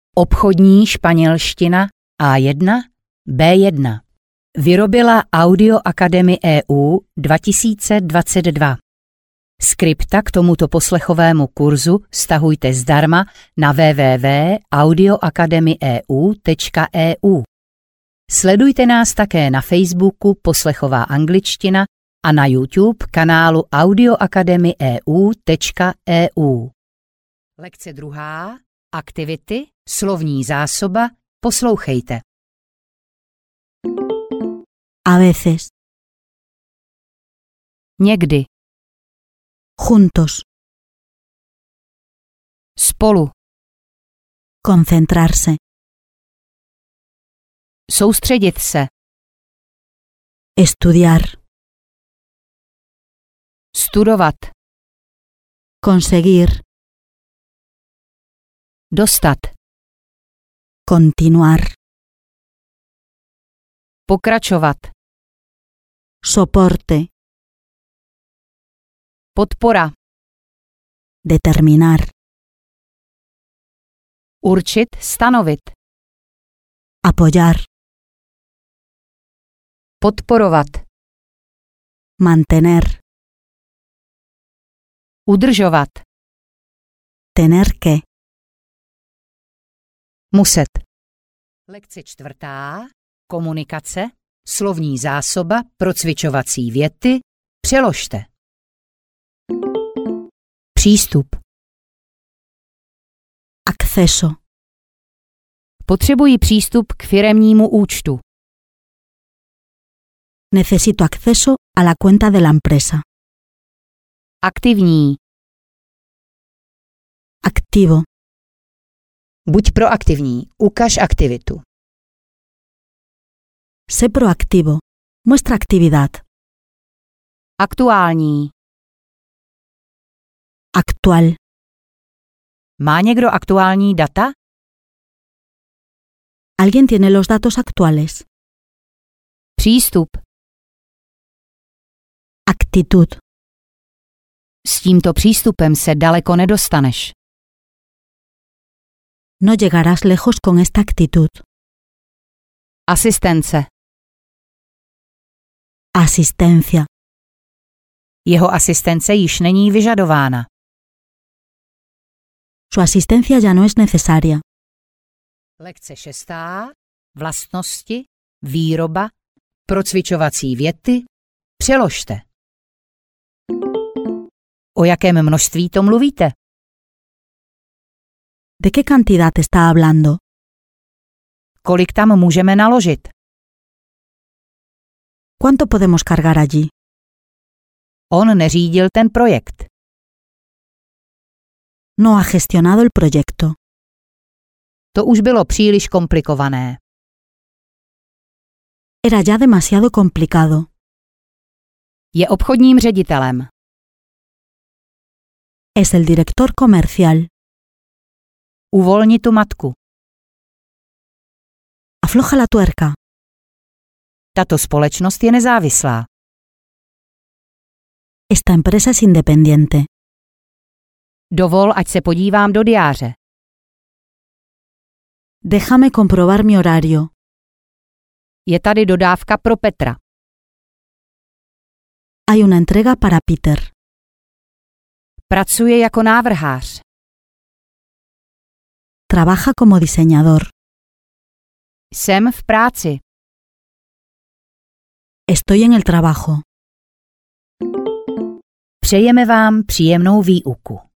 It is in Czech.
Obchodní španělština A1, B1. Vyrobila Audio Academy EU 2022. Skripta k tomuto poslechovému kurzu stahujte zdarma na www.audioacademyeu.eu. Sledujte nás také na Facebooku Poslechová angličtina a na YouTube kanálu audioacademyeu.eu. Lekce 2. Aktivity, slovní zásoba, poslouchejte. A veces. Někdy. Juntos. Spolu. Concentrarse. Soustředit se. Estudiar. Studovat. Conseguir. Dostat. Continuar. Pokračovat. Soporte. Podpora. Determinar. Určit, stanovit. Apoyar. Podporovat. Mantener. Udržovat. Tener que. Muset. Lekce 4. Komunikace, slovní zásoba, procvičovací věty, přeložte. Přístup. Acceso. Potřebuji přístup k firemnímu účtu. Necesito acceso a la cuenta de la empresa. Aktivní. Activo. Buď proaktivní, ukaž aktivitu. Sé proactivo. Muestra actividad. Aktuální. Actual. Má někdo aktuální data? ¿Alguien tiene los datos actuales? Přístup. Actitud. S tímto přístupem se daleko nedostaneš. No llegarás lejos con esta actitud. Asistence. Asistencia. Jeho asistence již není vyžadována. Su asistencia ya no es necesaria. Lekce 6. Vlastnosti, výroba, procvičovací věty, přeložte. O jakém množství to mluvíte? ¿De qué cantidad está hablando? Kolik tam můžeme naložit? ¿Cuánto podemos cargar allí? On neřídil ten projekt. No ha gestionado el proyecto. To už bylo příliš komplikované. Era ya demasiado complicado. Je obchodním ředitelem. Es el director comercial. Uvolni tu matku. Afloja la tuerca. Tato společnost je nezávislá. Esta empresa es independiente. Dovol, ať se podívám do diáře. Déjame comprobar mi horario. Je tady dodávka pro Petra. Hay una entrega para Peter. Pracuje jako návrhář. Trabaja como diseñador. Jsem v práci. Estoy en el trabajo. Přejeme vám příjemnou výuku.